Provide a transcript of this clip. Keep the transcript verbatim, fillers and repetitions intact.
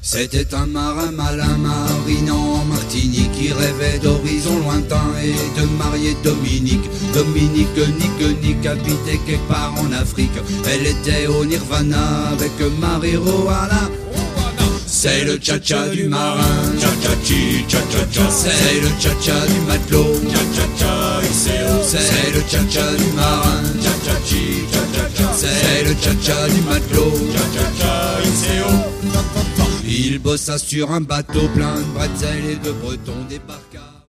C'était un marin malin marinant en Martinique qui rêvait d'horizons lointains et de marier Dominique. Dominique, nique, nique, habitait quelque part en Afrique. Elle était au Nirvana avec Marie-Roana. C'est le cha-cha du marin, cha-cha-chi, cha-cha-cha. C'est le cha-cha du matelot, cha-cha-cha, c'est le cha-cha du marin, cha-cha-chi, cha-cha-cha. C'est le cha-cha du matelot, cha-cha-cha, il bossa sur un bateau plein de bretzels et de bretons débarqués.